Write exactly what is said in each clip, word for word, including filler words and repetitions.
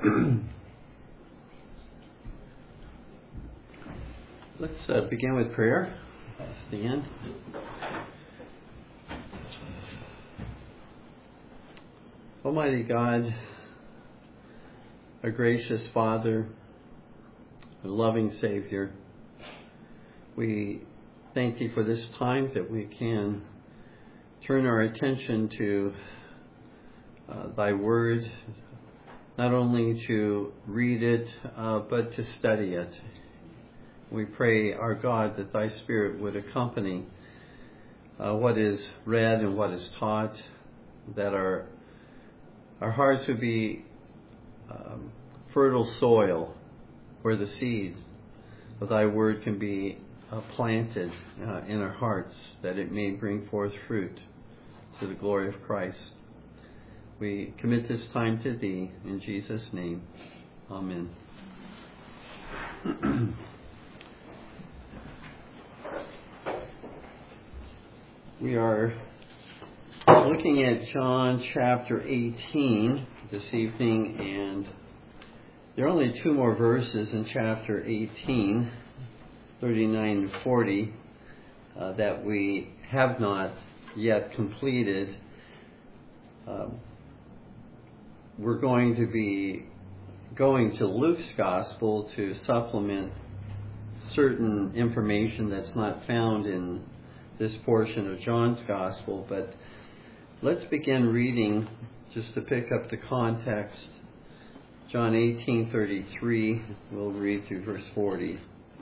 Let's uh, begin with prayer. That's the end. Almighty God, a gracious Father, a loving Savior, we thank Thee for this time that we can turn our attention to uh, Thy Word, not only to read it, uh, but to study it. We pray, our God, that Thy Spirit would accompany uh, what is read and what is taught, that our our hearts would be um, fertile soil where the seed of Thy Word can be uh, planted uh, in our hearts, that it may bring forth fruit to the glory of Christ. We commit this time to Thee, in Jesus' name. Amen. We are looking at John chapter eighteen this evening, and there are only two more verses in chapter eighteen, thirty-nine and forty, uh, that we have not yet completed. Um, we're going to be going to Luke's Gospel to supplement certain information that's not found in this portion of John's Gospel, but let's begin reading just to pick up the context. John eighteen thirty-three, we'll read through verse forty.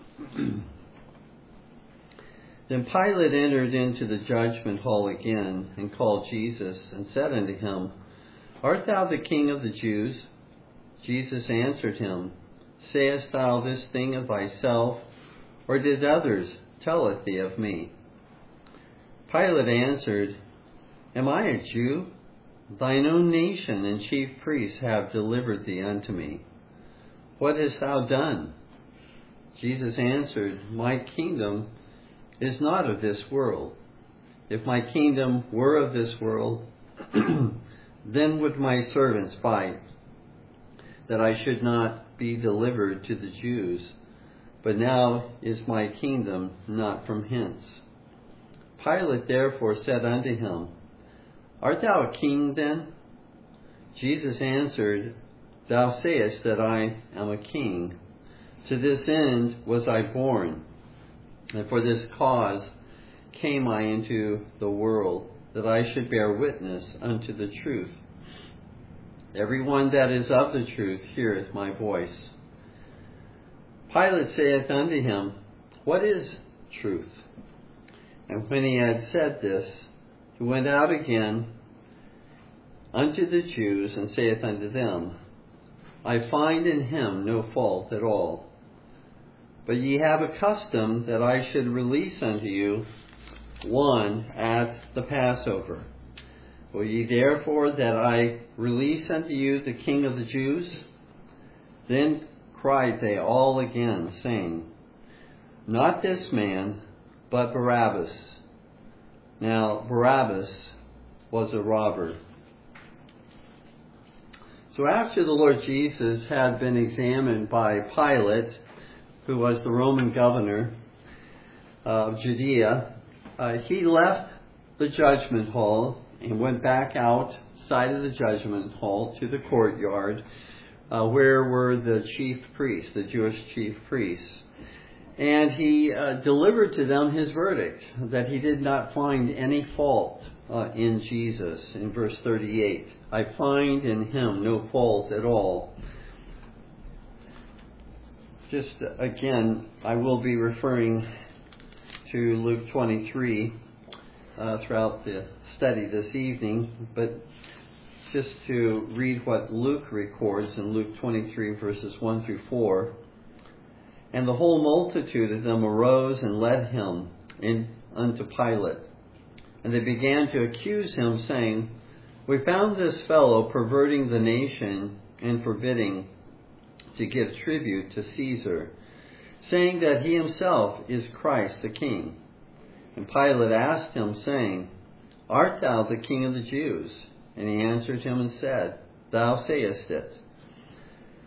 Then Pilate entered into the judgment hall again, and called Jesus, and said unto him, Art thou the King of the Jews? Jesus answered him, Sayest thou this thing of thyself, or did others tell it thee of me? Pilate answered, Am I a Jew? Thine own nation and chief priests have delivered thee unto me. What hast thou done? Jesus answered, My kingdom is not of this world. If my kingdom were of this world, then would my servants fight, that I should not be delivered to the Jews. But now is my kingdom not from hence. Pilate therefore said unto him, Art thou a king then? Jesus answered, Thou sayest that I am a king. To this end was I born, and for this cause came I into the world, that I should bear witness unto the truth. Every one that is of the truth heareth my voice. Pilate saith unto him, What is truth? And when he had said this, he went out again unto the Jews, and saith unto them, I find in him no fault at all. But ye have a custom that I should release unto you one at the Passover. Will ye therefore that I release unto you the King of the Jews? Then cried they all again, saying, Not this man, but Barabbas. Now Barabbas was a robber. So after the Lord Jesus had been examined by Pilate, who was the Roman governor of Judea, uh, he left the judgment hall and went back outside of the judgment hall to the courtyard, uh, where were the chief priests, the Jewish chief priests. And he uh, delivered to them his verdict, that he did not find any fault uh, in Jesus. In verse thirty-eight, I find in him no fault at all. Just uh, again, I will be referring to Luke twenty-three uh, throughout the study this evening, but just to read what Luke records in Luke twenty-three, verses one through four. And the whole multitude of them arose and led him in unto Pilate. And they began to accuse him, saying, We found this fellow perverting the nation and forbidding to give tribute to Caesar, saying that he himself is Christ the King. And Pilate asked him, saying, Art thou the King of the Jews? And he answered him and said, Thou sayest it.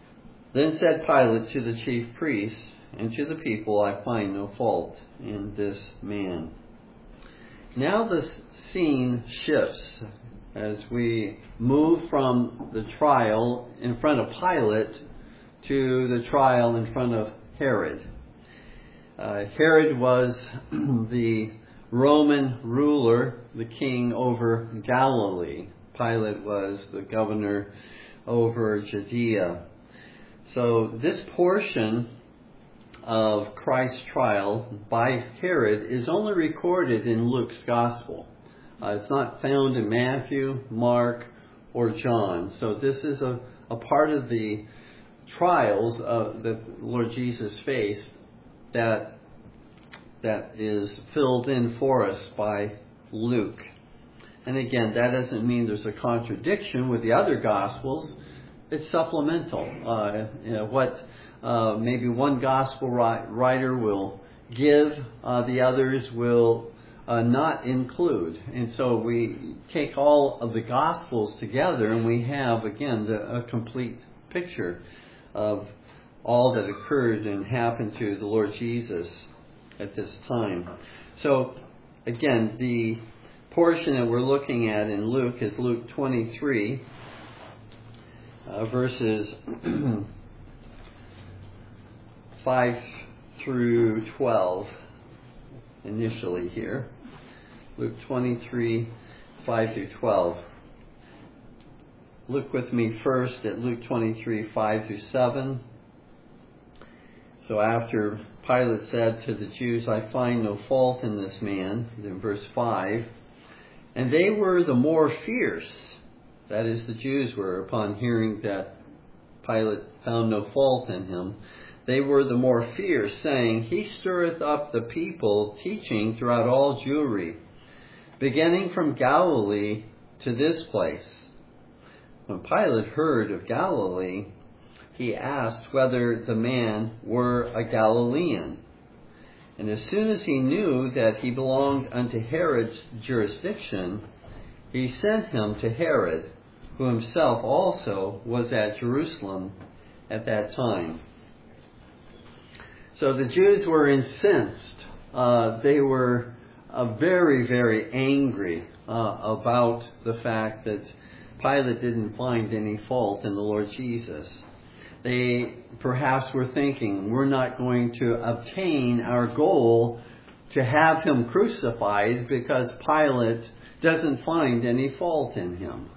Then said Pilate to the chief priests and to the people, I find no fault in this man. Now the scene shifts as we move from the trial in front of Pilate to the trial in front of Herod. Uh, Herod was the Roman ruler, the king over Galilee. Pilate was the governor over Judea. So this portion of Christ's trial by Herod is only recorded in Luke's Gospel. Uh, it's not found in Matthew, Mark, or John. So this is a, a part of the trials uh, that Lord Jesus faced that that is filled in for us by Luke. And again, that doesn't mean there's a contradiction with the other Gospels. It's supplemental. Uh, you know, what uh, maybe one Gospel writer will give, uh, the others will uh, not include. And so we take all of the Gospels together and we have, again, the, a complete picture of all that occurred and happened to the Lord Jesus at this time. So, again, the portion that we're looking at in Luke is Luke twenty-three, uh, verses five through twelve, initially here. Luke twenty-three, five through twelve. Look with me first at Luke twenty-three, five through seven. So after Pilate said to the Jews, I find no fault in this man, in verse five, and they were the more fierce, that is, the Jews were, upon hearing that Pilate found no fault in him, they were the more fierce, saying, He stirreth up the people, teaching throughout all Jewry, beginning from Galilee to this place. When Pilate heard of Galilee, he asked whether the man were a Galilean. And as soon as he knew that he belonged unto Herod's jurisdiction, he sent him to Herod, who himself also was at Jerusalem at that time. So the Jews were incensed. Uh, they were uh, very, very angry uh, about the fact that Pilate didn't find any fault in the Lord Jesus. They perhaps were thinking, we're not going to obtain our goal to have him crucified because Pilate doesn't find any fault in him.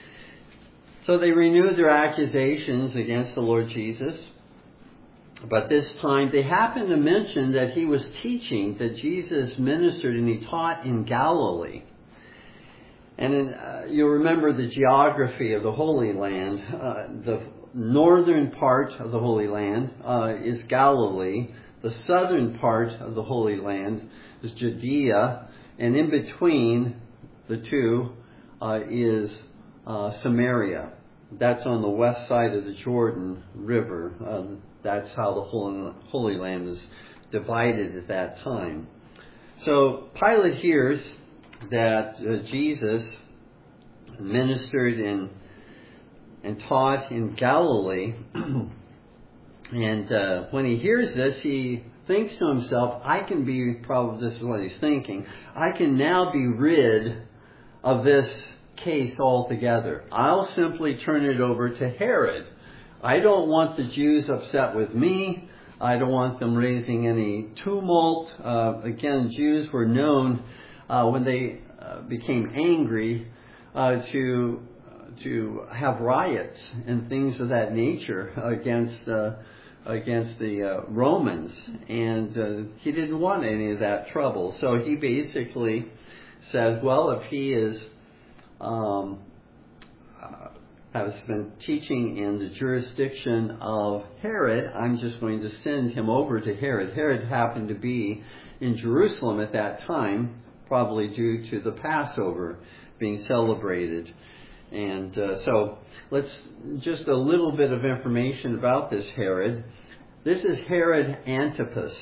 So they renewed their accusations against the Lord Jesus. But this time they happened to mention that he was teaching, that Jesus ministered and he taught in Galilee. And in, uh, you'll remember the geography of the Holy Land. Uh, the northern part of the Holy Land uh, is Galilee. The southern part of the Holy Land is Judea. And in between the two uh, is uh, Samaria. That's on the west side of the Jordan River. Uh, that's how the Holy, Holy Land is divided at that time. So Pilate hears that uh, Jesus ministered in and taught in Galilee. And uh, when he hears this, he thinks to himself, I can be, probably this is what he's thinking, I can now be rid of this case altogether. I'll simply turn it over to Herod. I don't want the Jews upset with me. I don't want them raising any tumult. Uh, again, Jews were known uh, when they uh, became angry uh, to to have riots and things of that nature against uh, against the uh, Romans, and uh, he didn't want any of that trouble. So he basically said, well, if he is um, uh, has been teaching in the jurisdiction of Herod, I'm just going to send him over to Herod. Herod happened to be in Jerusalem at that time, probably due to the Passover being celebrated. And uh, so let's just a little bit of information about this Herod. This is Herod Antipas,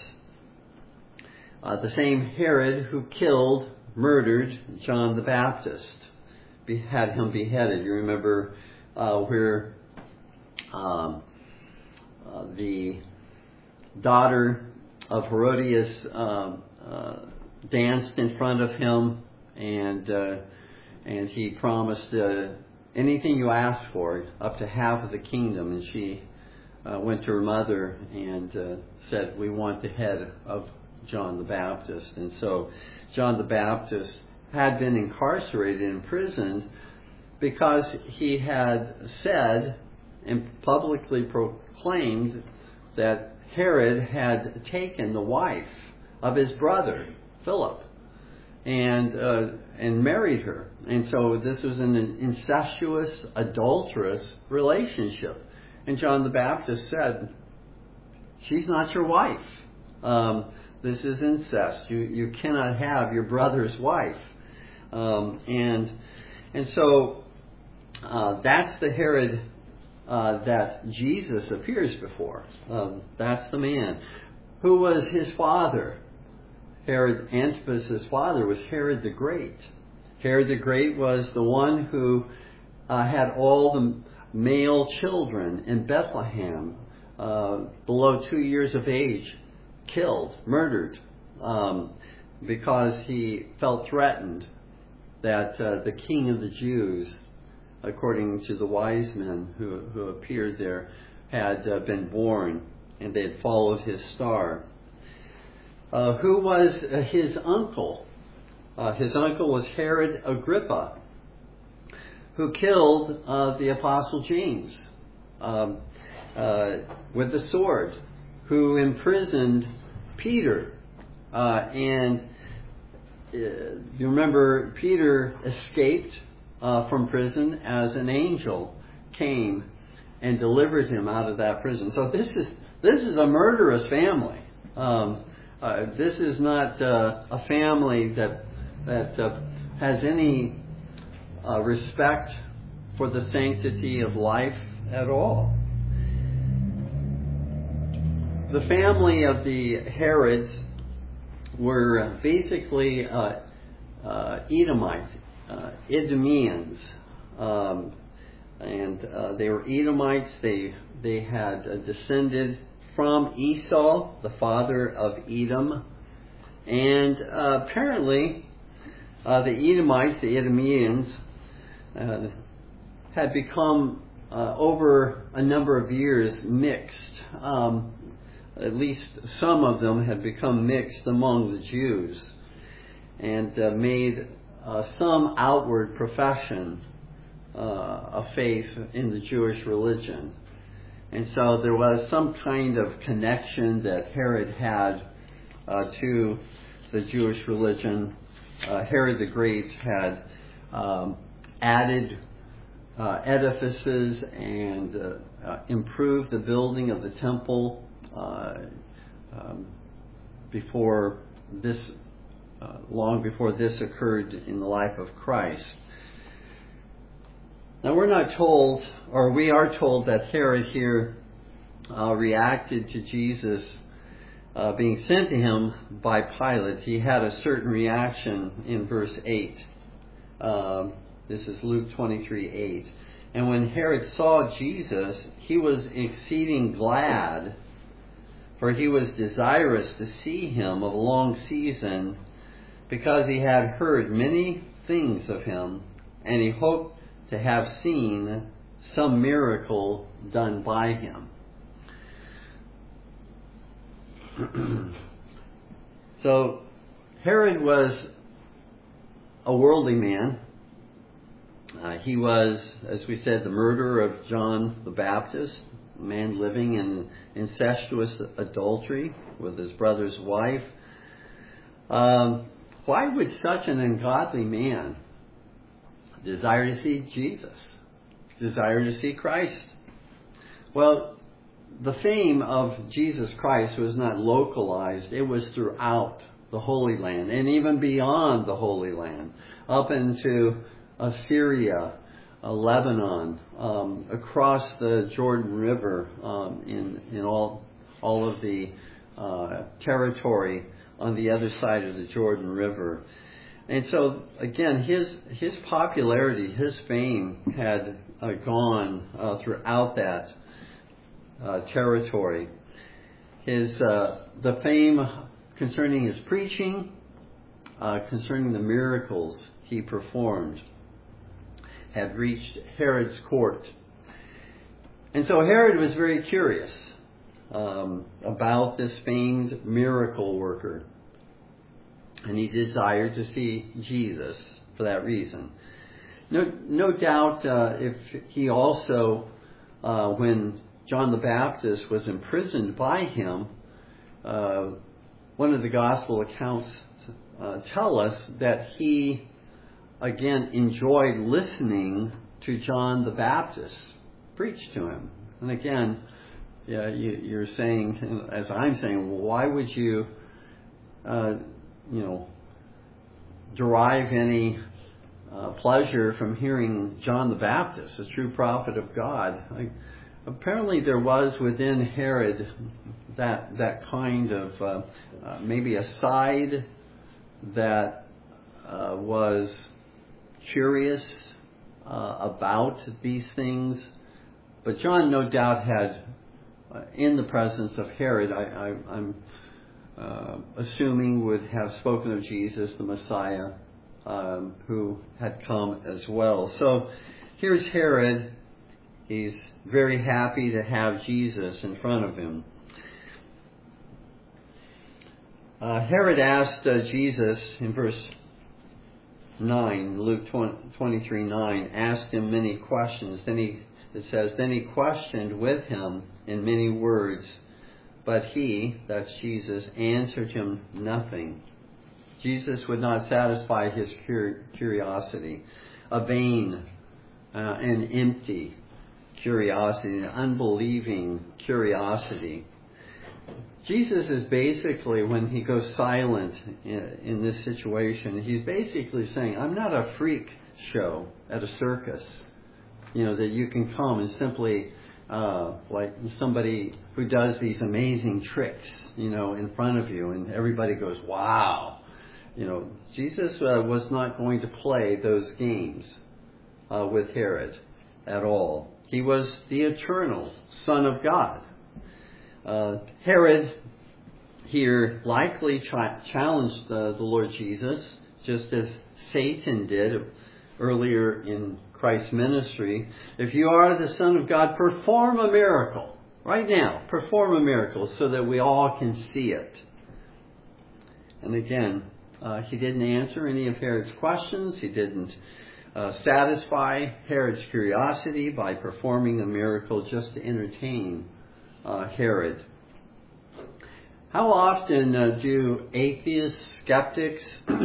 uh, the same Herod who killed, murdered John the Baptist, Be- had him beheaded. You remember uh, where um, uh, the daughter of Herodias uh, uh, danced in front of him, and uh, and he promised uh, anything you ask for, up to half of the kingdom. And she uh, went to her mother and uh, said, "We want the head of John the Baptist." And so John the Baptist had been incarcerated and imprisoned because he had said and publicly proclaimed that Herod had taken the wife of his brother Philip and uh, and married her. And so this was an incestuous, adulterous relationship. And John the Baptist said, "She's not your wife. Um, this is incest. You you cannot have your brother's wife." Um, and and so uh, that's the Herod uh, that Jesus appears before. Um, that's the man. Who was his father? Herod Antipas' father was Herod the Great. Herod the Great was the one who uh, had all the male children in Bethlehem uh, below two years of age killed, murdered, um, because he felt threatened that uh, the king of the Jews, according to the wise men who, who appeared there, had uh, been born, and they had followed his star. Uh, who was uh, his uncle? Uh, his uncle was Herod Agrippa, who killed uh, the Apostle James um, uh, with the sword, who imprisoned Peter. Uh, and uh, you remember, Peter escaped uh, from prison as an angel came and delivered him out of that prison. So this is this is a murderous family. Um, uh, this is not uh, a family that that uh, has any uh, respect for the sanctity of life at all. The family of the Herods were basically uh, uh, Edomites, uh, Idumeans, um, and uh, they were Edomites. They they had uh, descended from Esau, the father of Edom, and uh, apparently uh, the Edomites, the Idumeans, uh, had become uh, over a number of years mixed. Um, At least some of them had become mixed among the Jews and uh, made uh, some outward profession uh, of faith in the Jewish religion. And so there was some kind of connection that Herod had uh, to the Jewish religion. Uh, Herod the Great had um, added uh, edifices and uh, uh, improved the building of the temple Uh, um, before this, uh, long before this occurred in the life of Christ. Now we're not told, or we are told that Herod here uh, reacted to Jesus uh, being sent to him by Pilate. He had a certain reaction in verse eight. Um, this is Luke twenty-three eight. And when Herod saw Jesus, he was exceeding glad, for he was desirous to see him of a long season, because he had heard many things of him, and he hoped to have seen some miracle done by him. So Herod was a worldly man. Uh, he was, as we said, the murderer of John the Baptist, a man living in incestuous adultery with his brother's wife. Um, why would such an ungodly man desire to see Jesus, desire to see Christ? Well, the fame of Jesus Christ was not localized. It was throughout the Holy Land, and even beyond the Holy Land, up into Assyria, uh, Lebanon, um, across the Jordan River, um, in in all all of the uh, territory on the other side of the Jordan River. And so again, his his popularity, his fame had uh, gone uh, throughout that uh, territory. His uh, the fame concerning his preaching, uh, concerning the miracles he performed, had reached Herod's court. And so Herod was very curious um, about this famed miracle worker. And he desired to see Jesus for that reason. No, no doubt uh, if he also, uh, when John the Baptist was imprisoned by him, uh, one of the gospel accounts uh, tell us that he, again, enjoyed listening to John the Baptist preach to him. And again, yeah, you, you're saying, as I'm saying, well, why would you, uh, you know, derive any uh, pleasure from hearing John the Baptist, a true prophet of God? I, apparently, there was within Herod that that kind of uh, uh, maybe a side that uh, was curious uh, about these things. But John, no doubt, had, uh, in the presence of Herod, I, I, I'm uh, assuming, would have spoken of Jesus, the Messiah, um, who had come as well. So here's Herod. He's very happy to have Jesus in front of him. Uh, Herod asked uh, Jesus in verse nine, Luke twenty-three nine, asked him many questions. Then he, it says, then he questioned with him in many words, but he, that's Jesus, answered him nothing. Jesus would not satisfy his cur- curiosity, a vain uh, and empty curiosity, an unbelieving curiosity. Jesus is basically, when he goes silent in, in this situation, he's basically saying, I'm not a freak show at a circus, you know, that you can come and simply, uh, like somebody who does these amazing tricks, you know, in front of you, and everybody goes, wow. You know, Jesus uh, was not going to play those games uh, with Herod at all. He was the eternal Son of God. Uh, Herod here likely ch- challenged uh, the Lord Jesus, just as Satan did earlier in Christ's ministry. If you are the Son of God, perform a miracle. Right now, perform a miracle so that we all can see it. And again, uh, he didn't answer any of Herod's questions. He didn't uh, satisfy Herod's curiosity by performing a miracle just to entertain Uh, Herod. How often uh, do atheists, skeptics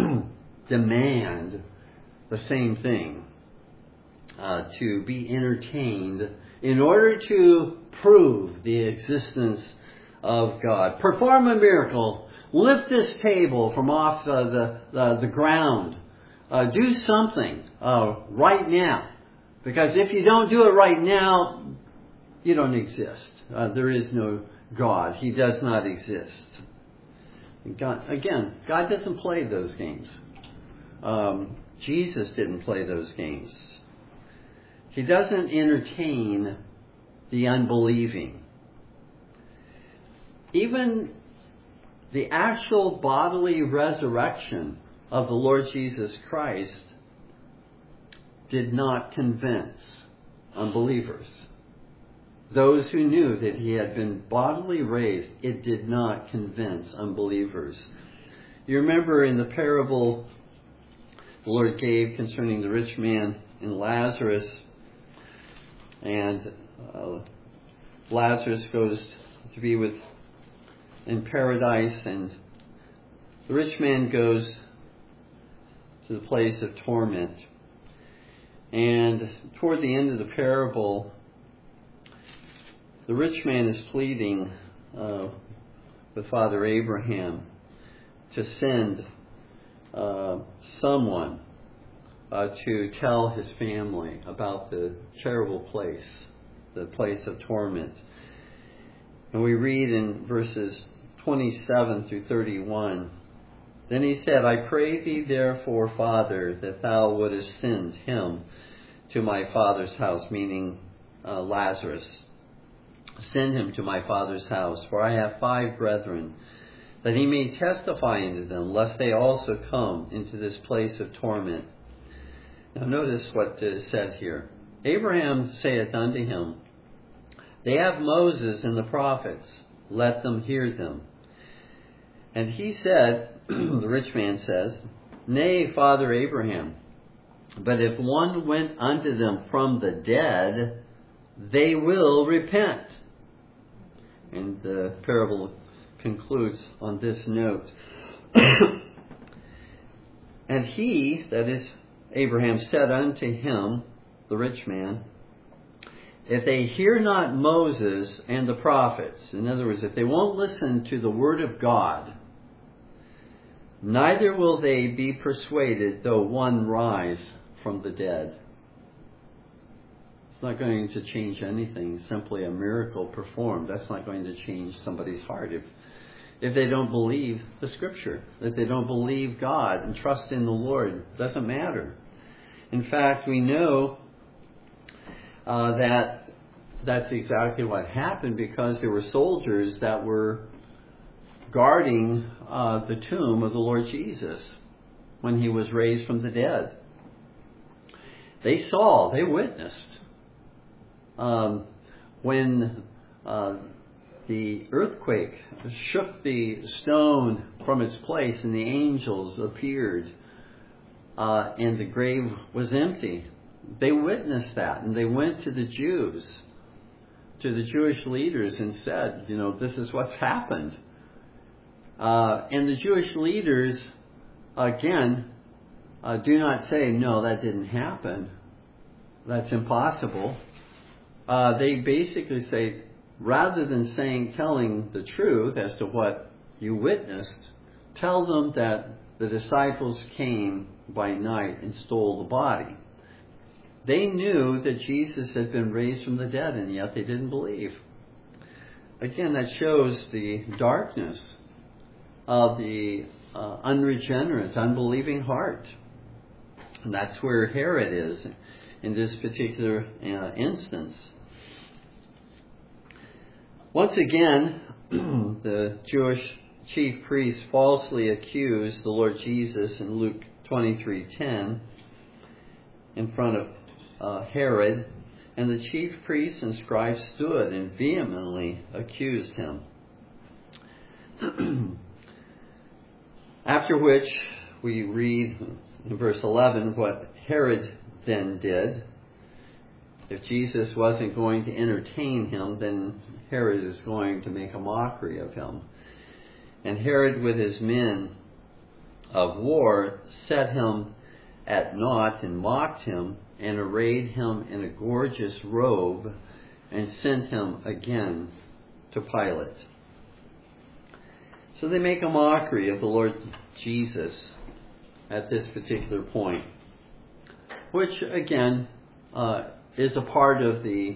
demand the same thing? Uh, to be entertained in order to prove the existence of God. Perform a miracle. Lift this table from off uh, the, the, the ground. Uh, do something uh, right now. Because if you don't do it right now, you don't exist. Uh, there is no God. He does not exist. God, again, God doesn't play those games. Um, Jesus didn't play those games. He doesn't entertain the unbelieving. Even the actual bodily resurrection of the Lord Jesus Christ did not convince unbelievers. Those who knew that he had been bodily raised, it did not convince unbelievers. You remember in the parable the Lord gave concerning the rich man and Lazarus, and uh, Lazarus goes to be with in paradise, and the rich man goes to the place of torment. And toward the end of the parable, the rich man is pleading uh, with Father Abraham to send uh, someone uh, to tell his family about the terrible place, the place of torment. And we read in verses twenty-seven through thirty-one, then he said, I pray thee therefore, Father, that thou wouldest send him to my father's house, meaning uh, Lazarus. send him to my father's house, for I have five brethren, that he may testify unto them, lest they also come into this place of torment. Now notice what is said here. Abraham saith unto him, They have Moses and the prophets, let them hear them. And he said, the rich man says, Nay, Father Abraham, but if one went unto them from the dead, they will repent. And the parable concludes on this note. And he, that is Abraham, said unto him, the rich man, If they hear not Moses and the prophets, in other words, if they won't listen to the word of God, neither will they be persuaded though one rise from the dead. It's not going to change anything. Simply a miracle performed. That's not going to change somebody's heart. If if they don't believe the Scripture, if they don't believe God and trust in the Lord, it doesn't matter. In fact, we know uh, that that's exactly what happened, because there were soldiers that were guarding uh, the tomb of the Lord Jesus when he was raised from the dead. They saw, they witnessed um, when uh, the earthquake shook the stone from its place and the angels appeared uh, and the grave was empty. They witnessed that, and they went to the Jews, to the Jewish leaders, and said, you know, this is what's happened. Uh, and the Jewish leaders, again, uh, do not say, no, that didn't happen. That's impossible. Uh, they basically say, rather than saying, telling the truth as to what you witnessed, tell them that the disciples came by night and stole the body. They knew that Jesus had been raised from the dead, and yet they didn't believe. Again, that shows the darkness of the uh, unregenerate, unbelieving heart. And that's where Herod is in this particular uh, instance. Once again, the Jewish chief priests falsely accused the Lord Jesus in Luke twenty-three ten in front of uh, Herod, and the chief priests and scribes stood and vehemently accused him. After which we read in verse eleven what Herod then did. If Jesus wasn't going to entertain him, then Herod is going to make a mockery of him. And Herod with his men of war set him at naught and mocked him and arrayed him in a gorgeous robe and sent him again to Pilate. So they make a mockery of the Lord Jesus at this particular point, which again uh, is a part of the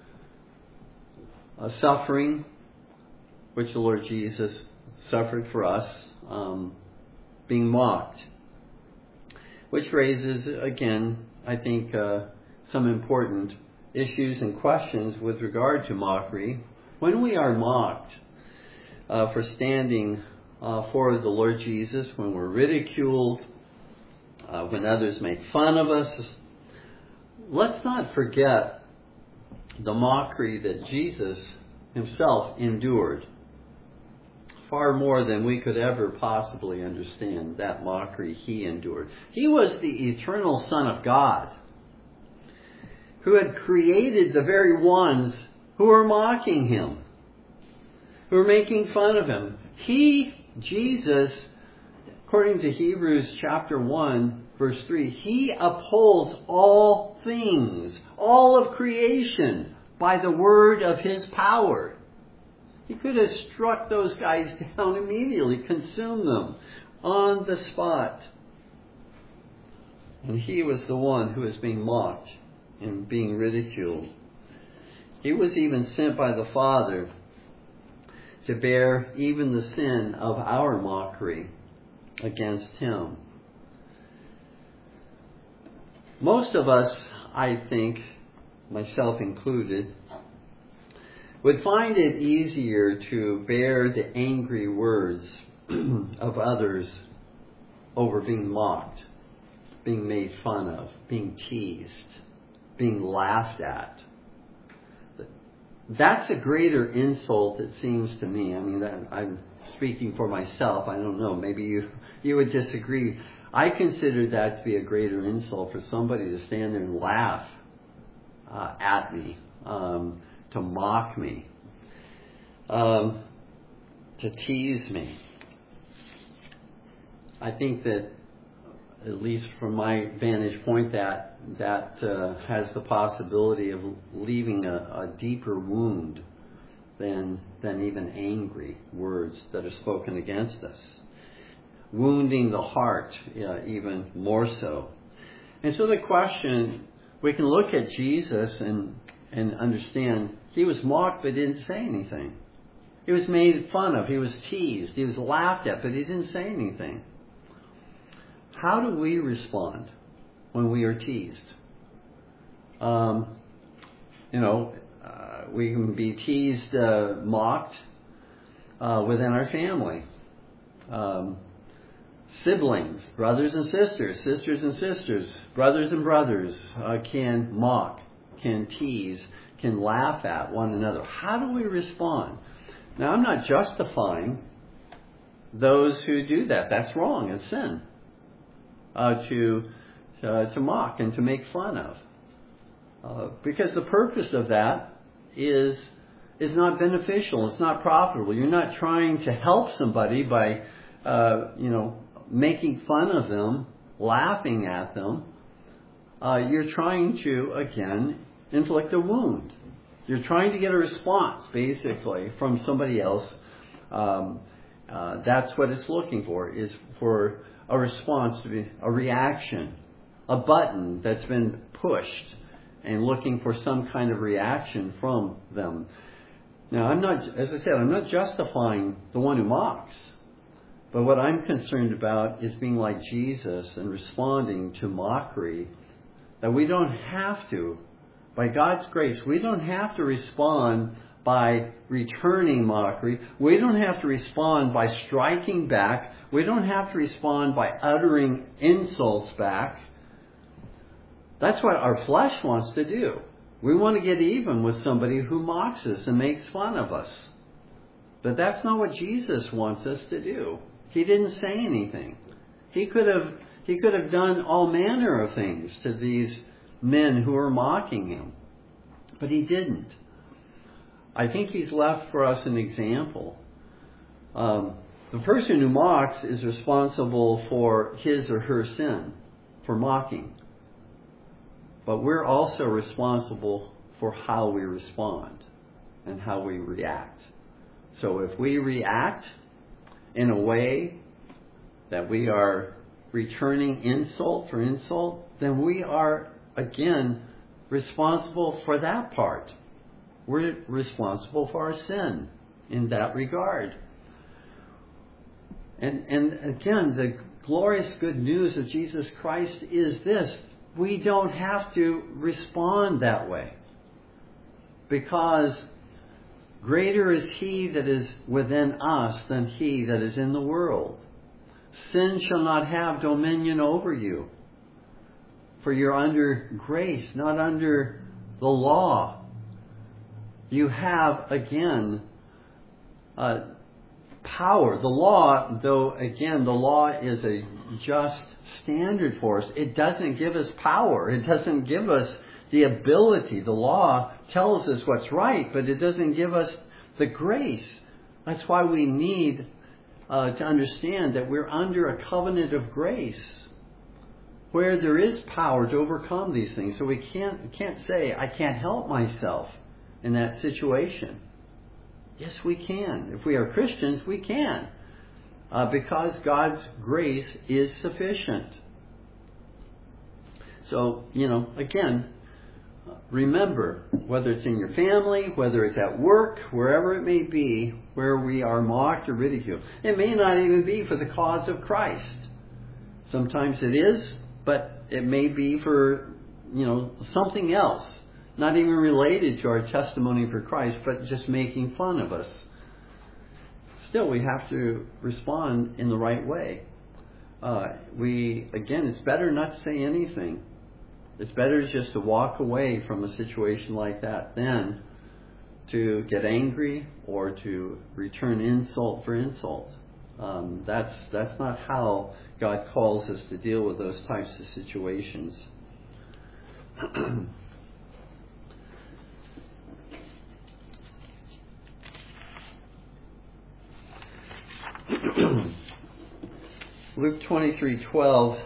uh, suffering which the Lord Jesus suffered for us, um, being mocked. Which raises, again, I think, uh, some important issues and questions with regard to mockery. When we are mocked uh, for standing uh, for the Lord Jesus, when we're ridiculed, uh, when others make fun of us, let's not forget the mockery that Jesus himself endured. Far more than we could ever possibly understand, that mockery he endured. He was the eternal Son of God, who had created the very ones who were mocking him, who were making fun of him. He, Jesus, according to Hebrews chapter one, verse three, he upholds all things, all of creation, by the word of his power. He could have struck those guys down immediately, consumed them on the spot. And he was the one who was being mocked and being ridiculed. He was even sent by the Father to bear even the sin of our mockery against him. Most of us, I think, myself included, would find it easier to bear the angry words of others over being mocked, being made fun of, being teased, being laughed at. That's a greater insult, it seems to me. I mean, I'm speaking for myself. I don't know. Maybe you, you would disagree. I consider that to be a greater insult for somebody to stand there and laugh uh, at me, um, to mock me, um, to tease me. I think that, at least from my vantage point, that that uh, has the possibility of leaving a, a deeper wound than than even angry words that are spoken against us, wounding the heart uh, even more so. And so the question, we can look at Jesus and and understand he was mocked but didn't say anything. He was made fun of. He was teased. He was laughed at, but he didn't say anything. How do we respond when we are teased? Um, you know, uh, we can be teased, uh, mocked uh, within our family. Um, siblings, brothers and sisters, sisters and sisters, brothers and brothers uh, can mock, can tease, can laugh at one another. How do we respond? Now, I'm not justifying those who do that. That's wrong. It's sin. Uh, to uh, to mock and to make fun of, uh, because the purpose of that is is not beneficial. It's not profitable. You're not trying to help somebody by uh, you know making fun of them, laughing at them. Uh, you're trying to again inflict a wound. You're trying to get a response, basically, from somebody else. Um, uh, that's what it's looking for. Is for a response to be a reaction, a button that's been pushed and looking for some kind of reaction from them. Now, I'm not, as I said, I'm not justifying the one who mocks, but what I'm concerned about is being like Jesus and responding to mockery, that we don't have to, by God's grace, we don't have to respond by returning mockery. We don't have to respond by striking back. We don't have to respond by uttering insults back. That's what our flesh wants to do. We want to get even with somebody who mocks us and makes fun of us. But that's not what Jesus wants us to do. He didn't say anything. He could have, he could have done all manner of things to these men who were mocking him. But he didn't. I think he's left for us an example. Um, the person who mocks is responsible for his or her sin, for mocking. But we're also responsible for how we respond and how we react. So if we react in a way that we are returning insult for insult, then we are, again, responsible for that part. We're responsible for our sin in that regard. And, and again, the glorious good news of Jesus Christ is this. We don't have to respond that way. Because greater is He that is within us than he that is in the world. Sin shall not have dominion over you. For you're under grace, not under the law. You have, again, uh, power. The law, though, again, the law is a just standard for us. It doesn't give us power. It doesn't give us the ability. The law tells us what's right, but it doesn't give us the grace. That's why we need uh, to understand that we're under a covenant of grace, where there is power to overcome these things. So we can't can't say, I can't help myself in that situation. Yes, we can. If we are Christians, we can. Uh, because God's grace is sufficient. So, you know, again, remember, whether it's in your family, whether it's at work, wherever it may be, where we are mocked or ridiculed. It may not even be for the cause of Christ. Sometimes it is, but it may be for, you know, something else not even related to our testimony for Christ, but just making fun of us. Still, we have to respond in the right way. Uh, we, again, it's better not to say anything. It's better just to walk away from a situation like that than to get angry or to return insult for insult. Um, that's that's not how God calls us to deal with those types of situations. Luke twenty-three twelve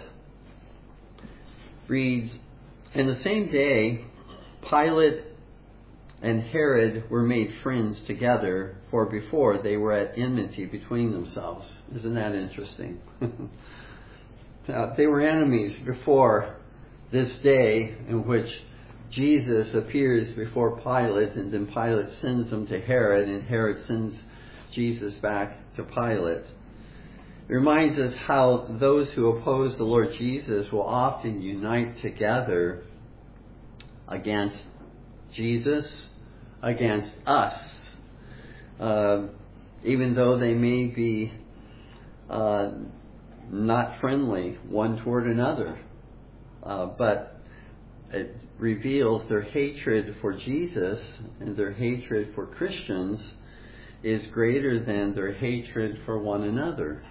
reads, "In the same day, Pilate and Herod were made friends together, for before they were at enmity between themselves." Isn't that interesting? uh, they were enemies before this day in which Jesus appears before Pilate, and then Pilate sends him to Herod, and Herod sends Jesus back to Pilate. It reminds us how those who oppose the Lord Jesus will often unite together against Jesus, against us, uh, even though they may be uh, not friendly one toward another. Uh, but it reveals their hatred for Jesus and their hatred for Christians is greater than their hatred for one another.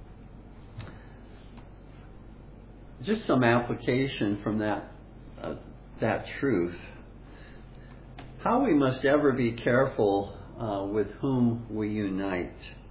Just some application from that uh, that truth. How we must ever be careful uh, with whom we unite.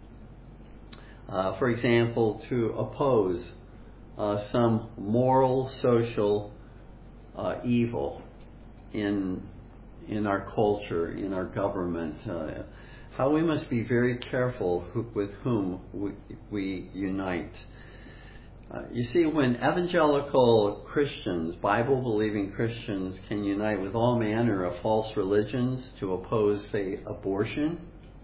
Uh, for example, to oppose uh, some moral, social uh, evil in in our culture, in our government. Uh, how we must be very careful who, with whom we, we unite. Uh, you see, when evangelical Christians, Bible-believing Christians, can unite with all manner of false religions to oppose, say, abortion,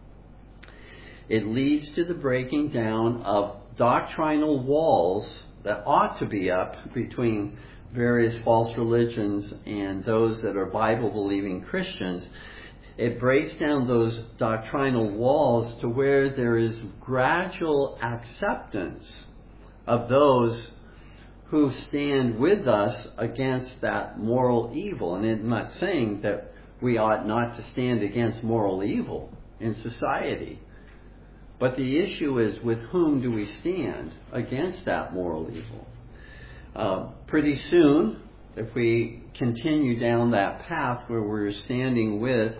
it leads to the breaking down of doctrinal walls that ought to be up between various false religions and those that are Bible-believing Christians. It breaks down those doctrinal walls to where there is gradual acceptance of those who stand with us against that moral evil. And I'm not saying that we ought not to stand against moral evil in society. But the issue is, with whom do we stand against that moral evil? Uh, pretty soon, if we continue down that path where we're standing with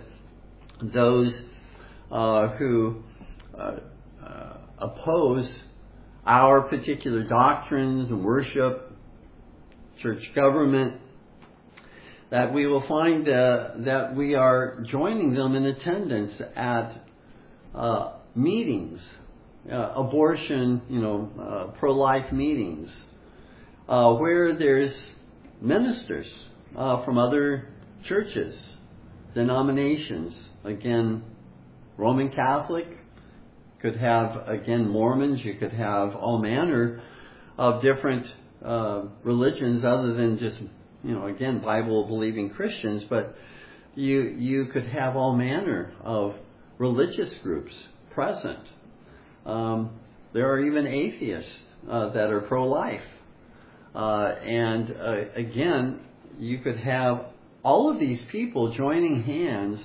those uh, who uh, uh, oppose our particular doctrines and worship, church government, that we will find uh, that we are joining them in attendance at uh, meetings, uh, abortion, you know, uh, pro-life meetings, uh, where there's ministers uh, from other churches, denominations. Again, Roman Catholic. Could have, again, Mormons. You could have all manner of different uh, religions other than just, you know, again, Bible-believing Christians. But you you could have all manner of religious groups present. Um, there are even atheists uh, that are pro-life. Uh, and uh, again, you could have all of these people joining hands,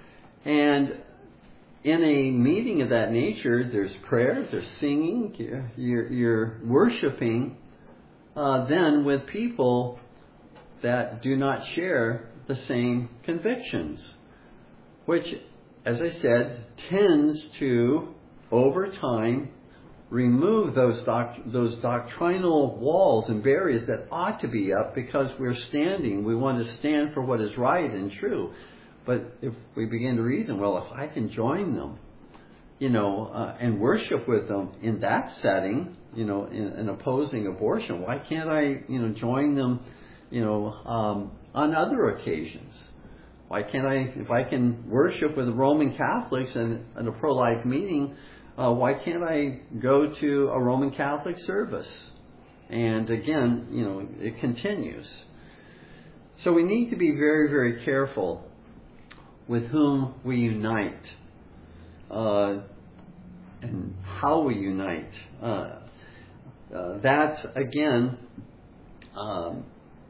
and in a meeting of that nature, there's prayer, there's singing, you're, you're worshiping uh, then with people that do not share the same convictions, which, as I said, tends to, over time, remove those doc- those doctrinal walls and barriers that ought to be up, because we're standing, we want to stand for what is right and true. But if we begin to reason, well, if I can join them, you know, uh, and worship with them in that setting, you know, in, in opposing abortion, why can't I, you know, join them, you know, um, on other occasions? Why can't I, if I can worship with the Roman Catholics in, in a pro-life meeting, uh, why can't I go to a Roman Catholic service? And again, you know, it continues. So we need to be very, very careful with whom we unite uh, and how we unite. Uh, uh, that's, again, um,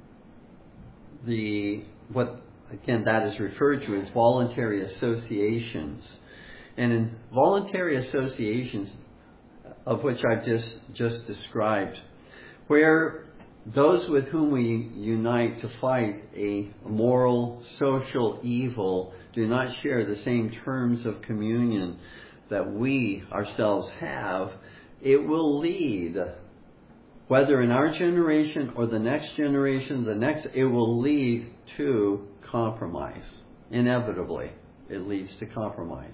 the what again that is referred to as voluntary associations. And in voluntary associations, of which I've just just described, where those with whom we unite to fight a moral, social evil do not share the same terms of communion that we ourselves have, it will lead, whether in our generation or the next generation, the next, it will lead to compromise. Inevitably, it leads to compromise.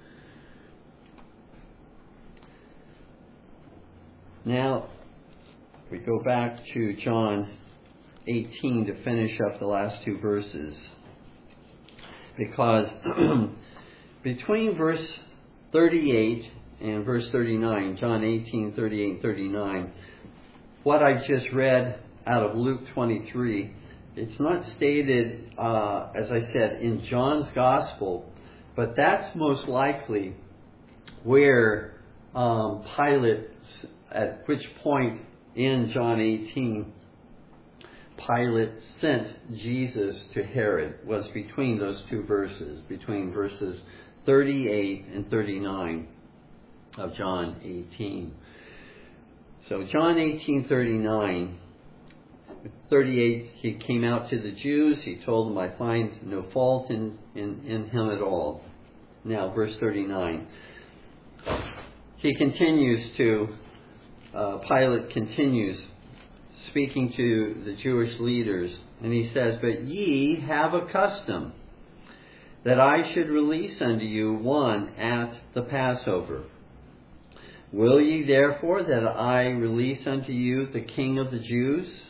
Now, we go back to John eighteen to finish up the last two verses. Because between verse thirty-eight and verse thirty-nine, John eighteen, thirty-eight and thirty-nine, what I just read out of Luke twenty-three, it's not stated, uh, as I said, in John's Gospel, but that's most likely where um, Pilate, at which point in John eighteen, Pilate sent Jesus to Herod, was between those two verses, between verses thirty-eight and thirty-nine of John eighteen. So John eighteen, thirty-nine, thirty-eight, he came out to the Jews, he told them, I find no fault in, in, in him at all. Now, verse thirty-nine, he continues to, uh, Pilate continues speaking to the Jewish leaders, and he says, But ye have a custom, that I should release unto you one at the Passover. Will ye therefore that I release unto you the King of the Jews?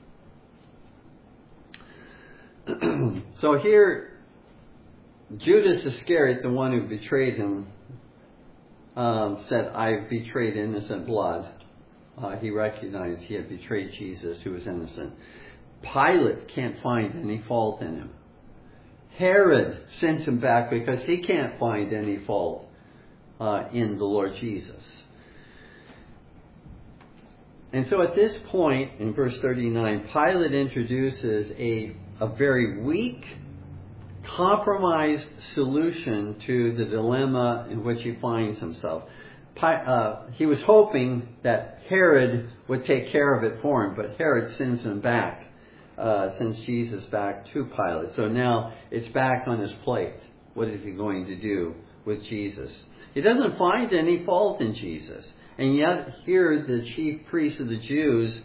So here, Judas Iscariot, the one who betrayed him, um, said, I betrayed innocent blood. Uh, he recognized he had betrayed Jesus, who was innocent. Pilate can't find any fault in him. Herod sends him back because he can't find any fault uh, in the Lord Jesus. And so at this point, in verse thirty-nine, Pilate introduces a, a very weak, compromised solution to the dilemma in which he finds himself. Uh, he was hoping that Herod would take care of it for him, but Herod sends him back, uh, sends Jesus back to Pilate. So now it's back on his plate. What is he going to do with Jesus? He doesn't find any fault in Jesus. And yet here the chief priests of the Jews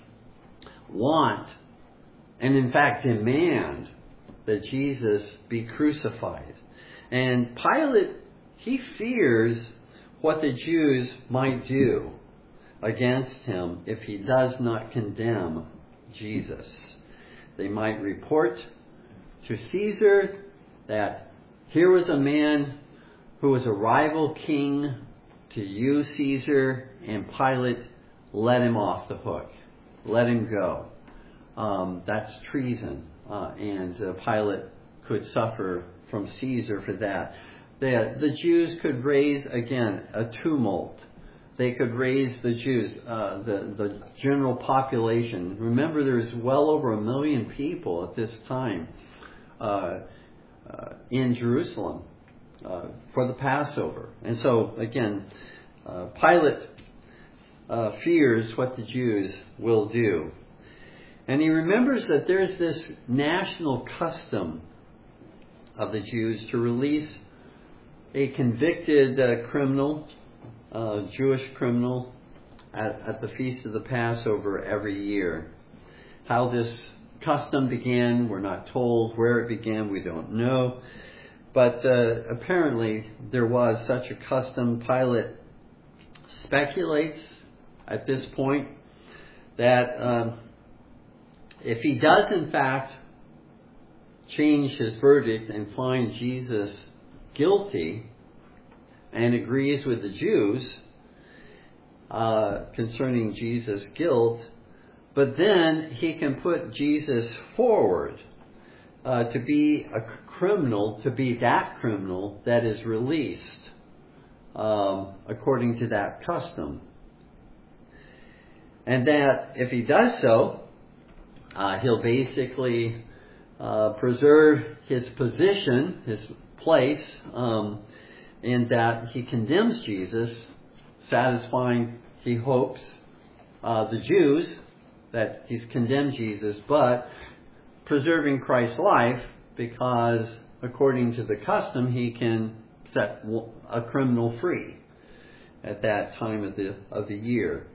want, and in fact demand, that Jesus be crucified. And Pilate, he fears what the Jews might do against him if he does not condemn Jesus. They might report to Caesar that here was a man who was a rival king to you, Caesar, and Pilate let him off the hook. Let him go. Um, that's treason. Uh, and uh, Pilate could suffer from Caesar for that. The, the Jews could raise, again, a tumult. They could raise the Jews, uh, the, the general population. Remember, there's well over a million people at this time uh, uh, in Jerusalem uh, for the Passover. And so, again, uh, Pilate uh, fears what the Jews will do. And he remembers that there's this national custom of the Jews to release a convicted uh, criminal, uh, Jewish criminal, at, at the Feast of the Passover every year. How this custom began, we're not told. Where it began, we don't know. But uh, apparently there was such a custom. Pilate speculates at this point that um, if he does in fact change his verdict and find Jesus guilty and agrees with the Jews uh, concerning Jesus' guilt, but then he can put Jesus forward uh, to be a criminal, to be that criminal that is released um, according to that custom. And that if he does so, uh, he'll basically uh, preserve his position, his place, um, in that he condemns Jesus, satisfying, he hopes, uh, the Jews, that he's condemned Jesus, but preserving Christ's life because, according to the custom, he can set a criminal free at that time of the of the year.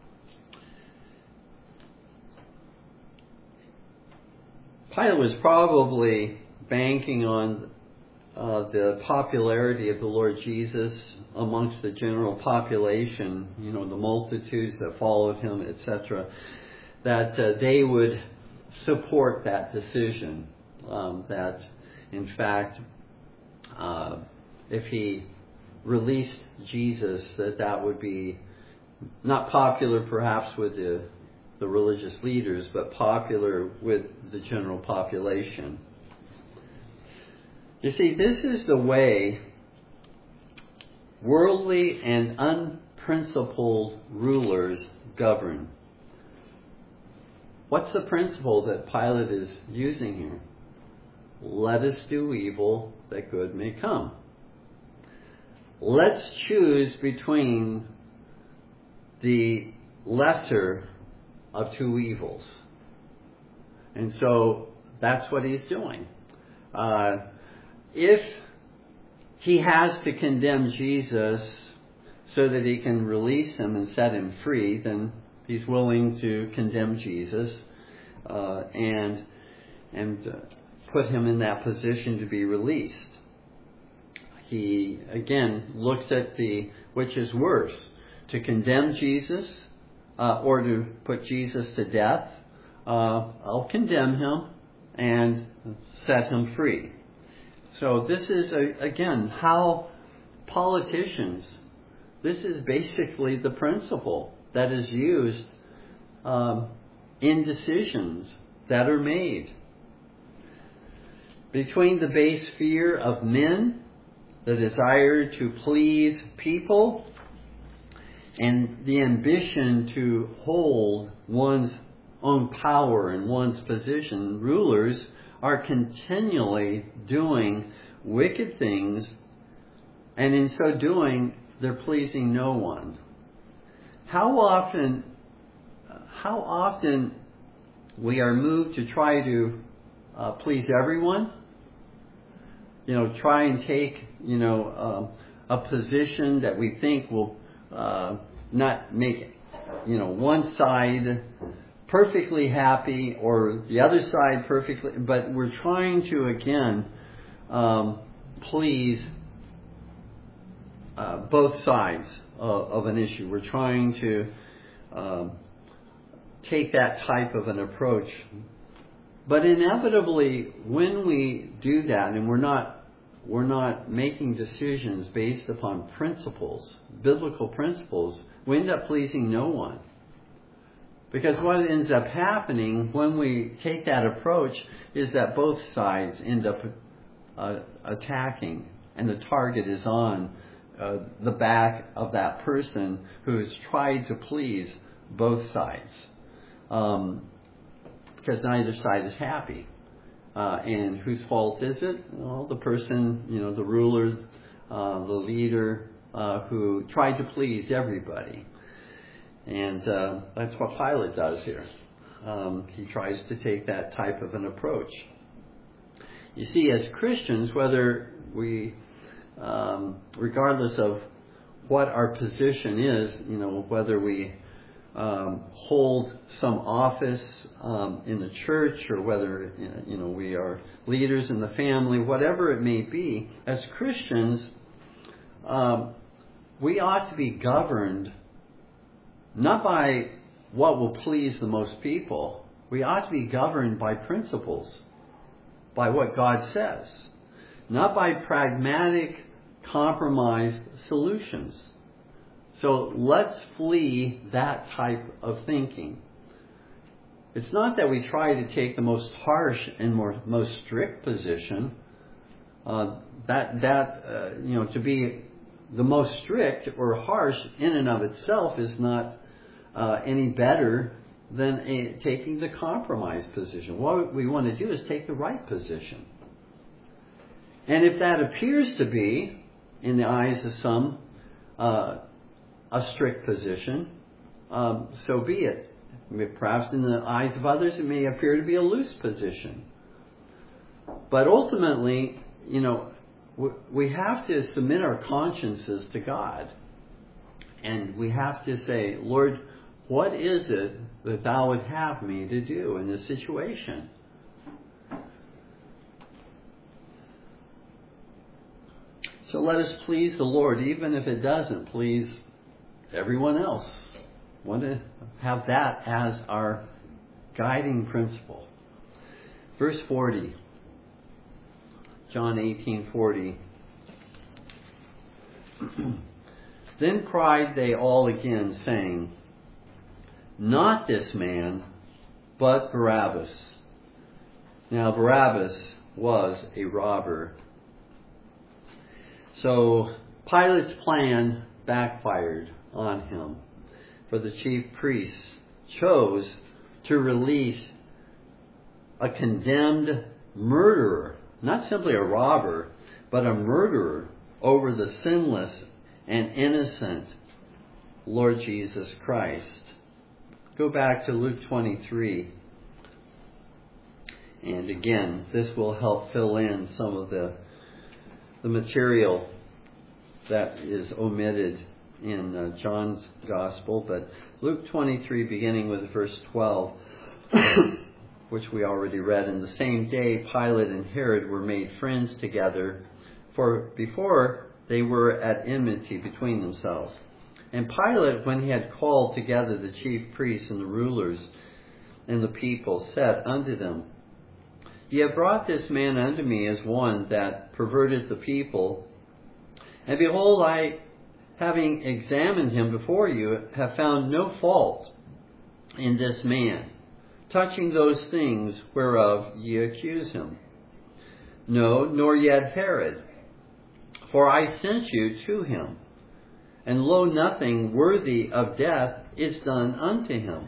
Pilate was probably banking on uh, the popularity of the Lord Jesus amongst the general population, you know, the multitudes that followed him, et cetera, that uh, they would support that decision. Um, that, in fact, uh, if he released Jesus, that that would be not popular perhaps with the the religious leaders, but popular with the general population. You see, this is the way worldly and unprincipled rulers govern. What's the principle that Pilate is using here? Let us do evil that good may come. Let's choose between the lesser of two evils. And so that's what he's doing. Uh, if he has to condemn Jesus so that he can release him and set him free, then he's willing to condemn Jesus uh, and and uh, put him in that position to be released. He again looks at the which is worse, to condemn Jesus uh, or to put Jesus to death. Uh, I'll condemn him and set him free. So this is a, again how politicians. This is basically the principle that is used um, in decisions that are made. Between the base fear of men, the desire to please people, and the ambition to hold one's own power and one's position, rulers are continually doing wicked things, and in so doing, they're pleasing no one. How often, how often we are moved to try to uh, please everyone? You know, try and take, you know, uh, a position that we think will uh, not make, you know, one side perfectly happy or the other side perfectly, but we're trying to, again, um, please uh, both sides of, of an issue. We're trying to um, take that type of an approach. But inevitably, when we do that, and we're not we're not making decisions based upon principles, biblical principles, we end up pleasing no one. Because what ends up happening when we take that approach is that both sides end up uh, attacking, and the target is on uh, the back of that person who has tried to please both sides. Um, because neither side is happy. Uh, and whose fault is it? Well, the person, you know, the ruler, uh, the leader uh, who tried to please everybody. And uh, that's what Pilate does here. Um, he tries to take that type of an approach. You see, as Christians, whether we, um, regardless of what our position is, you know, whether we Um, hold some office um, in the church, or whether you know we are leaders in the family, whatever it may be, as Christians, um, we ought to be governed not by what will please the most people. We ought to be governed by principles, by what God says, not by pragmatic, compromised solutions. So let's flee that type of thinking. it's not that we try to take the most harsh and more most strict position. Uh, that that uh, you know, to be the most strict or harsh in and of itself is not uh, any better than a, taking the compromise position. What we want to do is take the right position. And if that appears to be, in the eyes of some, uh, a strict position, um, so be it. Perhaps in the eyes of others it may appear to be a loose position. But ultimately, you know, we have to submit our consciences to God. And we have to say, Lord, what is it that Thou would have me to do in this situation? So let us please the Lord, even if it doesn't please everyone else. We want to have that as our guiding principle. Verse forty. John eighteen forty. Then cried they all again, saying, Not this man, but Barabbas. Now Barabbas was a robber. So Pilate's plan backfired on him. For the chief priests chose to release a condemned murderer, not simply a robber, but a murderer, over the sinless and innocent Lord Jesus Christ. Go back to Luke twenty-three. And again, this will help fill in some of the, the material that is omitted in uh, John's Gospel. But Luke twenty-three, beginning with verse twelve, which we already read. In the same day, Pilate and Herod were made friends together, for before they were at enmity between themselves. And Pilate, when he had called together the chief priests and the rulers and the people, said unto them, Ye have brought this man unto me as one that perverted the people. And behold, I, having examined him before you, have found no fault in this man, touching those things whereof ye accuse him. No, nor yet Herod. For I sent you to him, and lo, nothing worthy of death is done unto him.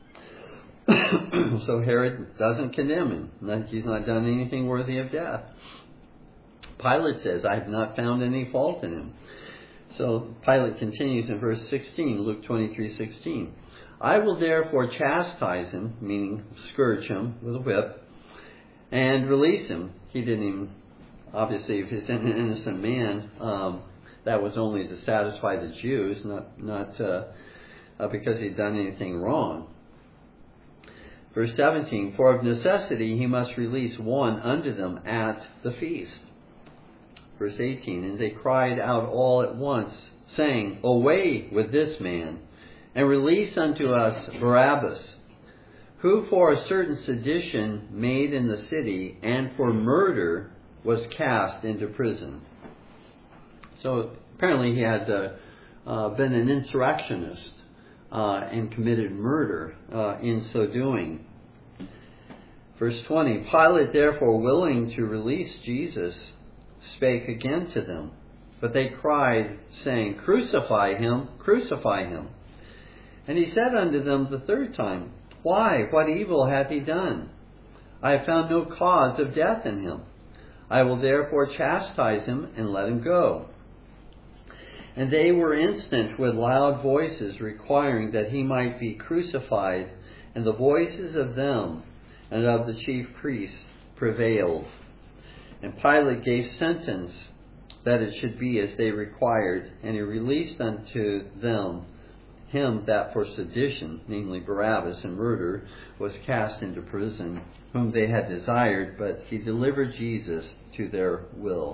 So Herod doesn't condemn him. He's not done anything worthy of death. Pilate says, I have not found any fault in him. So Pilate continues in verse sixteen, Luke twenty-three sixteen. I will therefore chastise him, meaning scourge him with a whip, and release him. He didn't even, obviously, if he's an innocent man, um, that was only to satisfy the Jews, not not uh, uh, because he'd done anything wrong. Verse seventeen, for of necessity he must release one unto them at the feast. Verse eighteen, and they cried out all at once, saying, Away with this man, and release unto us Barabbas, who for a certain sedition made in the city, and for murder was cast into prison. So apparently he had uh, uh, been an insurrectionist uh, and committed murder uh, in so doing. Verse twenty, Pilate therefore, willing to release Jesus, spake again to them. But they cried, saying, Crucify him, crucify him. And he said unto them the third time, Why, what evil hath he done? I have found no cause of death in him. I will therefore chastise him, and let him go. And they were instant with loud voices, requiring that he might be crucified. And the voices of them and of the chief priests prevailed. And Pilate gave sentence that it should be as they required. And he released unto them him that for sedition, namely Barabbas, and murder, was cast into prison, whom they had desired, but he delivered Jesus to their will.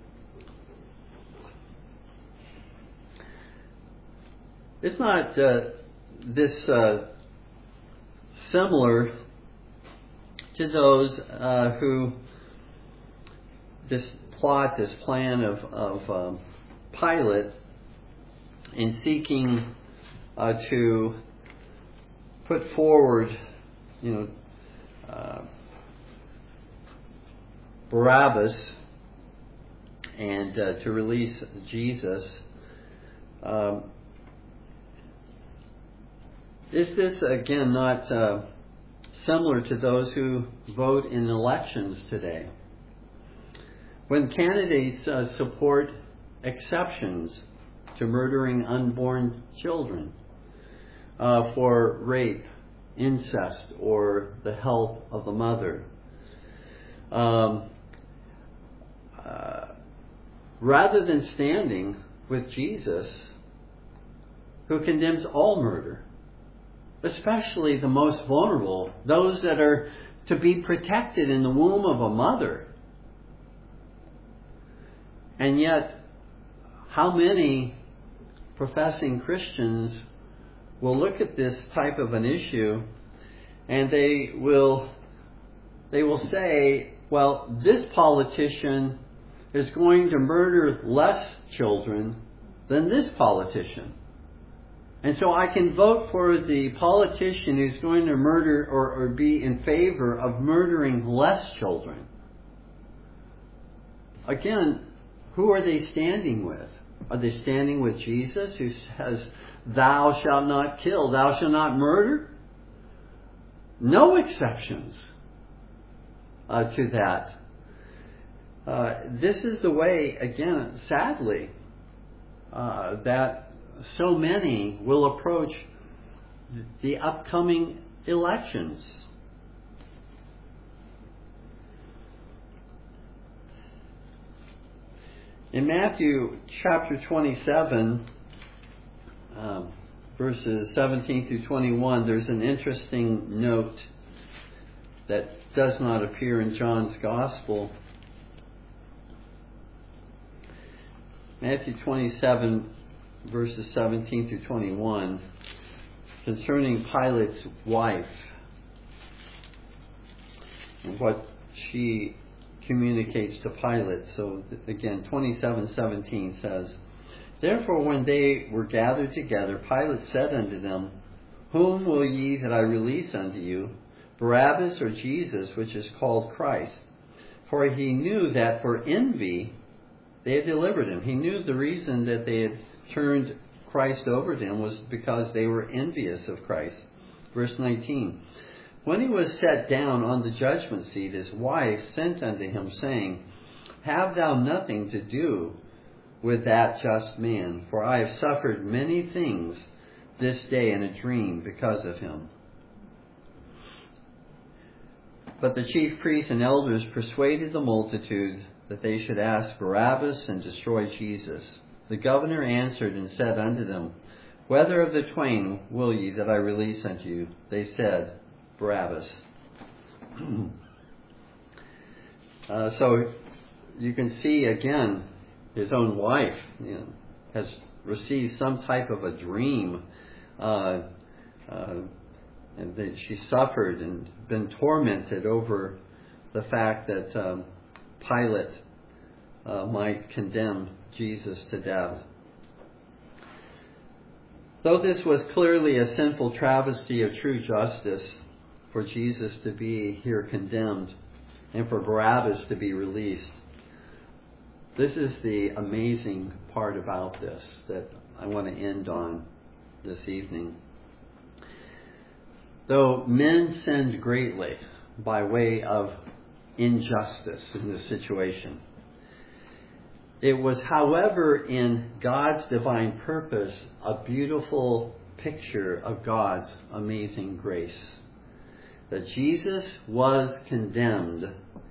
It's not uh, this uh, similar to those uh, who, this plot, this plan of, of um, Pilate in seeking uh, to put forward you know, uh, Barabbas and uh, to release Jesus. Um, is this, again, not uh, similar to those who vote in elections today? When candidates uh, support exceptions to murdering unborn children uh, for rape, incest, or the health of the mother, um, uh, rather than standing with Jesus, who condemns all murder, especially the most vulnerable, those that are to be protected in the womb of a mother. And yet, how many professing Christians will look at this type of an issue and they will they will say, well, this politician is going to murder less children than this politician. And so I can vote for the politician who's going to murder or, or be in favor of murdering less children. Again, who are they standing with? Are they standing with Jesus, who says, thou shalt not kill, thou shalt not murder? No exceptions uh, to that. Uh, this is the way, again, sadly, uh, that so many will approach the upcoming elections. In Matthew chapter twenty-seven, uh, verses seventeen through twenty-one, there's an interesting note that does not appear in John's Gospel. Matthew twenty-seven, verses seventeen through twenty-one, concerning Pilate's wife and what she communicates to Pilate. So again, twenty-seven seventeen says, therefore when they were gathered together, Pilate said unto them, whom will ye that I release unto you, Barabbas or Jesus, which is called Christ? For he knew that for envy they had delivered him. He knew the reason that they had turned Christ over to him was because they were envious of Christ. Verse nineteen. When he was set down on the judgment seat, his wife sent unto him, saying, have thou nothing to do with that just man, for I have suffered many things this day in a dream because of him. But the chief priests and elders persuaded the multitude that they should ask Barabbas and destroy Jesus. The governor answered and said unto them, whether of the twain will ye that I release unto you? They said, Barabbas. uh, so you can see again, his own wife, you know, has received some type of a dream, uh, uh, and that she suffered and been tormented over the fact that um, Pilate uh, might condemn Jesus to death. Though this was clearly a sinful travesty of true justice, for Jesus to be here condemned and for Barabbas to be released, this is the amazing part about this that I want to end on this evening. Though men sinned greatly by way of injustice in this situation, it was, however, in God's divine purpose, a beautiful picture of God's amazing grace. That Jesus was condemned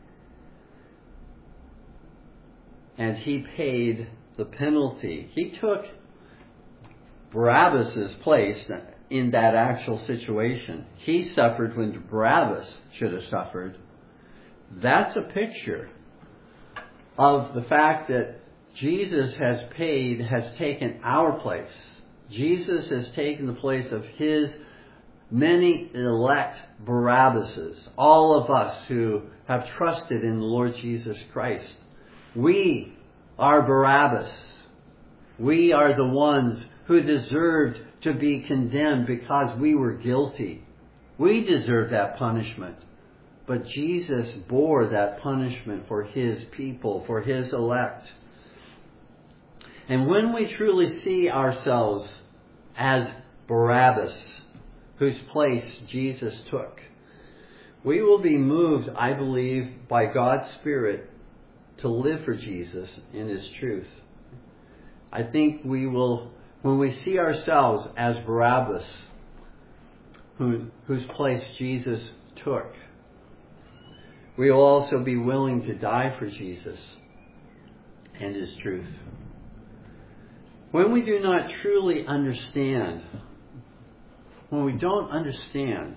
and he paid the penalty. He took Barabbas' place in that actual situation. He suffered when Barabbas should have suffered. That's a picture of the fact that Jesus has paid, has taken our place. Jesus has taken the place of his many elect Barabbases, all of us who have trusted in the Lord Jesus Christ. We are Barabbas. We are the ones who deserved to be condemned because we were guilty. We deserve that punishment. But Jesus bore that punishment for His people, for His elect. And when we truly see ourselves as Barabbas, whose place Jesus took, we will be moved, I believe, by God's Spirit to live for Jesus in His truth. I think we will, when we see ourselves as Barabbas, who, whose place Jesus took, we will also be willing to die for Jesus and His truth. When we do not truly understand, when we don't understand,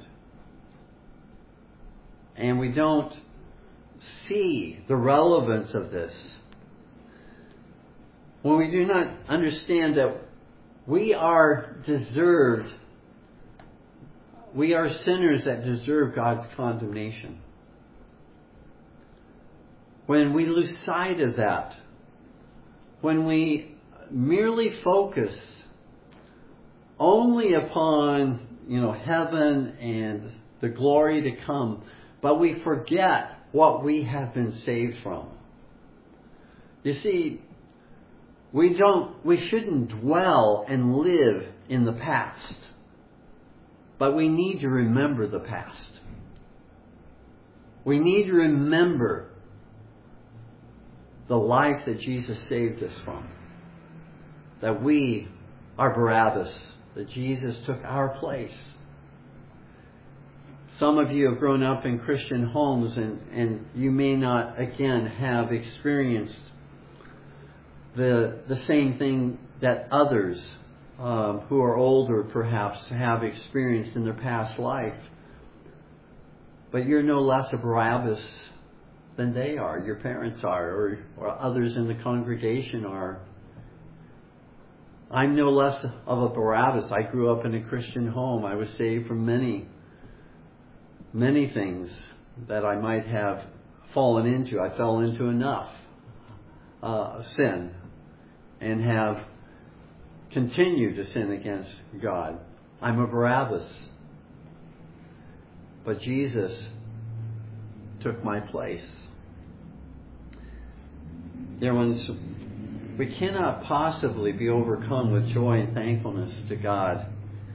and we don't see the relevance of this, when we do not understand that we are deserved, we are sinners that deserve God's condemnation. When we lose sight of that, when we merely focus only upon, you know, heaven and the glory to come, but we forget what we have been saved from. You see, we don't, we shouldn't dwell and live in the past, but we need to remember the past. We need to remember the life that Jesus saved us from. That we are Barabbas, that Jesus took our place. Some of you have grown up in Christian homes, and, and you may not, again, have experienced the, the same thing that others um, who are older perhaps have experienced in their past life. But you're no less a Barabbas than they are, your parents are, or, or others in the congregation are. I'm no less of a Barabbas. I grew up in a Christian home. I was saved from many, many things that I might have fallen into. I fell into enough uh, sin and have continued to sin against God. I'm a Barabbas. But Jesus took my place. Dear ones, we cannot possibly be overcome with joy and thankfulness to God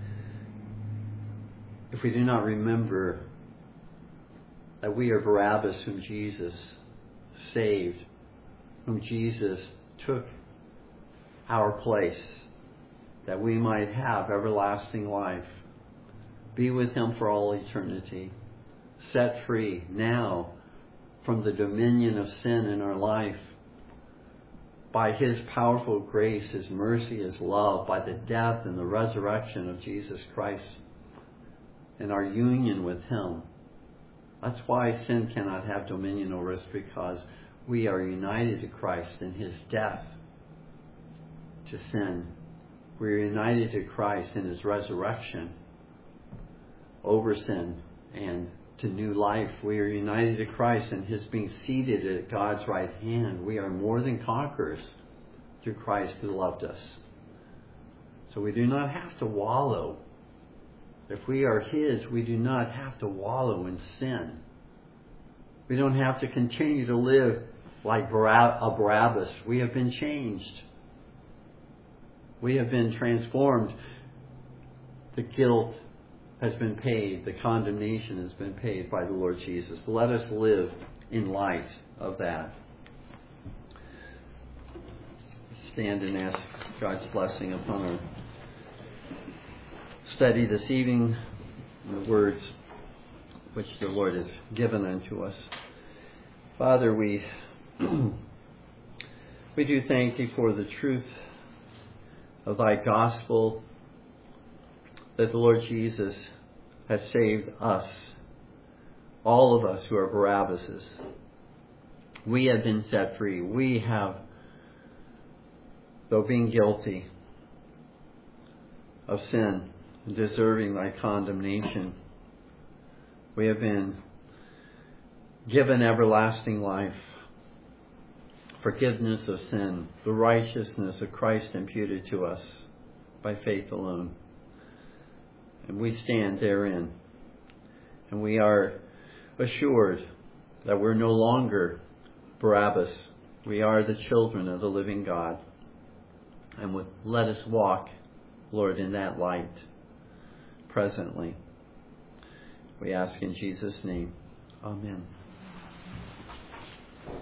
if we do not remember that we are Barabbas whom Jesus saved, whom Jesus took our place, that we might have everlasting life, be with Him for all eternity, set free now from the dominion of sin in our life, by His powerful grace, His mercy, His love, by the death and the resurrection of Jesus Christ and our union with Him. That's why sin cannot have dominion over us, because we are united to Christ in His death to sin. We are united to Christ in His resurrection over sin and to new life. We are united to Christ in His being seated at God's right hand. We are more than conquerors through Christ who loved us. So we do not have to wallow. If we are His, we do not have to wallow in sin. We don't have to continue to live like a Barabbas. We have been changed. We have been transformed. The guilt has been paid. The condemnation has been paid by the Lord Jesus. Let us live in light of that. Stand and ask God's blessing upon our study this evening, the words which the Lord has given unto us. Father, we we do thank Thee for the truth of Thy gospel, that the Lord Jesus has saved us, all of us who are Barabbases. We have been set free. We have, though being guilty of sin, deserving Thy condemnation, we have been given everlasting life, forgiveness of sin, the righteousness of Christ imputed to us by faith alone. And we stand therein. And we are assured that we're no longer Barabbas. We are the children of the living God. And would let us walk, Lord, in that light presently. We ask in Jesus' name. Amen.